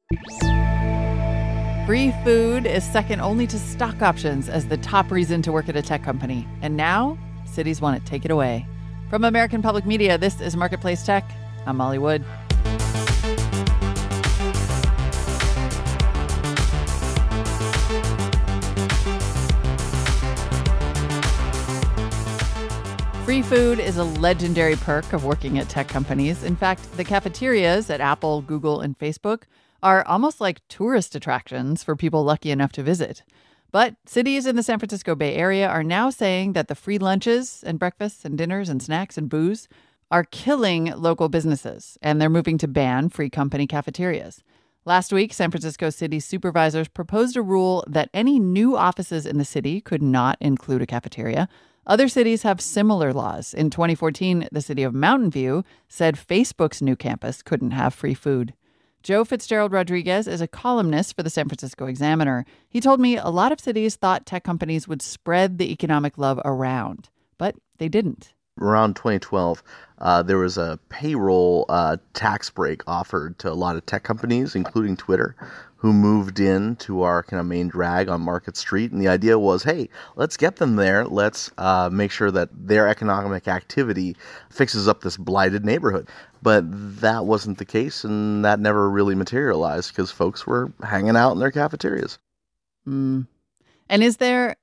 Free food is second only to stock options as the top reason to work at a tech company. And now, cities want to take it away. From American Public Media, this is Marketplace Tech. I'm Molly Wood. Free food is a legendary perk of working at tech companies. In fact, the cafeterias at Apple, Google, and Facebook are almost like tourist attractions for people lucky enough to visit. But cities in the San Francisco Bay Area are now saying that the free lunches and breakfasts and dinners and snacks and booze are killing local businesses, and they're moving to ban free company cafeterias. Last week, San Francisco city supervisors proposed a rule that any new offices in the city could not include a cafeteria. Other cities have similar laws. In 2014, the city of Mountain View said Facebook's new campus couldn't have free food. Joe Fitzgerald Rodriguez is a columnist for the San Francisco Examiner. He told me a lot of cities thought tech companies would spread the economic love around, but they didn't. Around 2012, there was a payroll tax break offered to a lot of tech companies, including Twitter, who moved in to our kind of main drag on Market Street. And the idea was, hey, let's get them there. Let's make sure that their economic activity fixes up this blighted neighborhood. But that wasn't the case, and that never really materialized because folks were hanging out in their cafeterias. And is there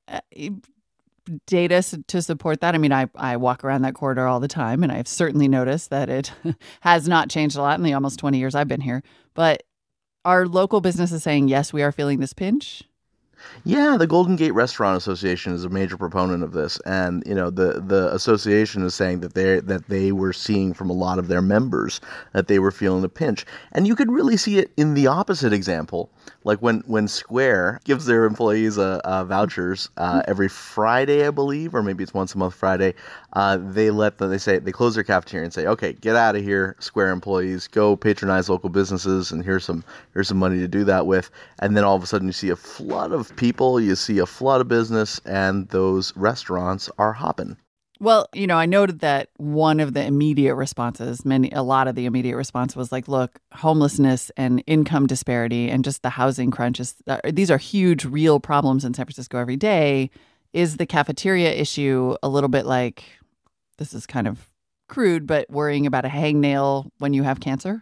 data to support that? I mean, I walk around that corridor all the time, and I've certainly noticed that it has not changed a lot in the almost 20 years I've been here. But are local businesses saying, yes, we are feeling this pinch? Yeah, the Golden Gate Restaurant Association is a major proponent of this, and the association is saying that they were seeing from a lot of their members that they were feeling the pinch, and you could really see it in the opposite example, like when Square gives their employees vouchers every Friday, I believe, or maybe it's once a month Friday. They close their cafeteria and say, okay, get out of here, Square employees, go patronize local businesses, and here's some money to do that with, and then all of a sudden you see a flood of people, you see a flood of business, and those restaurants are hopping. Well, I noted that one of the immediate responses, a lot of the immediate response was like, look, homelessness and income disparity and just the housing crunch, these are huge, real problems in San Francisco every day. Is the cafeteria issue a little bit like, this is kind of crude, but worrying about a hangnail when you have cancer?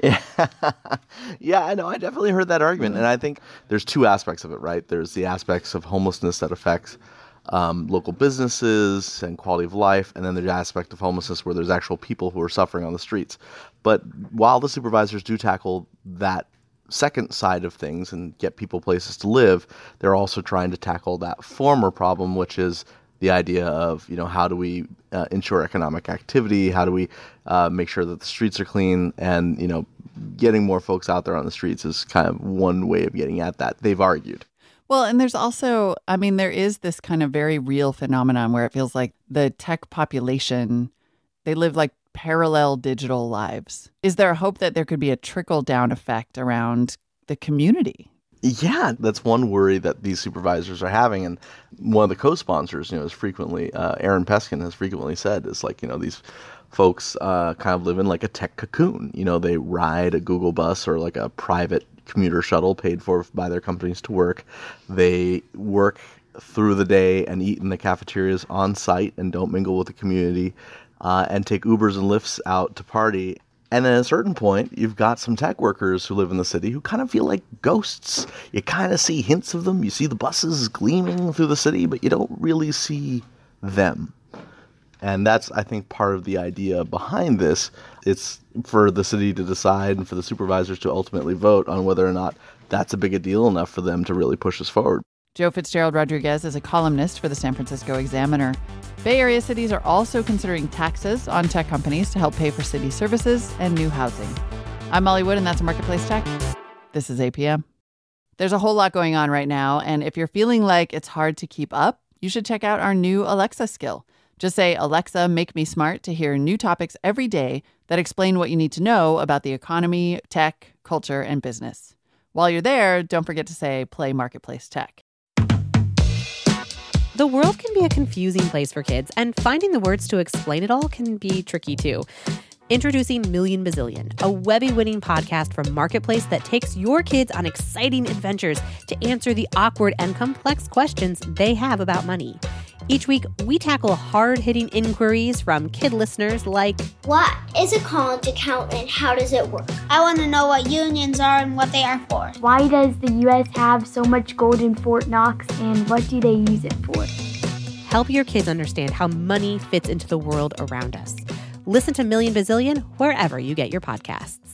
Yeah, I know. I definitely heard that argument. And I think there's two aspects of it, right? There's the aspects of homelessness that affects local businesses and quality of life. And then there's the aspect of homelessness where there's actual people who are suffering on the streets. But while the supervisors do tackle that second side of things and get people places to live, they're also trying to tackle that former problem, which is the idea of, how do we ensure economic activity? How do we make sure that the streets are clean? And, getting more folks out there on the streets is kind of one way of getting at that, they've argued. Well, and there's also, there is this kind of very real phenomenon where it feels like the tech population, they live like parallel digital lives. Is there a hope that there could be a trickle-down effect around the community? Yeah, that's one worry that these supervisors are having. And one of the co-sponsors, is frequently, Aaron Peskin has frequently said, is like, these folks kind of live in like a tech cocoon. They ride a Google bus or like a private commuter shuttle paid for by their companies to work. They work through the day and eat in the cafeterias on site and don't mingle with the community and take Ubers and Lyfts out to party. And then at a certain point, you've got some tech workers who live in the city who kind of feel like ghosts. You kind of see hints of them. You see the buses gleaming through the city, but you don't really see them. And that's, I think, part of the idea behind this. It's for the city to decide and for the supervisors to ultimately vote on whether or not that's a big a deal enough for them to really push us forward. Joe Fitzgerald Rodriguez is a columnist for the San Francisco Examiner. Bay Area cities are also considering taxes on tech companies to help pay for city services and new housing. I'm Molly Wood, and that's Marketplace Tech. This is APM. There's a whole lot going on right now, and if you're feeling like it's hard to keep up, you should check out our new Alexa skill. Just say, Alexa, make me smart, to hear new topics every day that explain what you need to know about the economy, tech, culture, and business. While you're there, don't forget to say, play Marketplace Tech. The world can be a confusing place for kids, and finding the words to explain it all can be tricky too. Introducing Million Bazillion, a Webby-winning podcast from Marketplace that takes your kids on exciting adventures to answer the awkward and complex questions they have about money. Each week, we tackle hard-hitting inquiries from kid listeners like, what is a college account and how does it work? I want to know what unions are and what they are for. Why does the U.S. have so much gold in Fort Knox and what do they use it for? Help your kids understand how money fits into the world around us. Listen to Million Bazillion wherever you get your podcasts.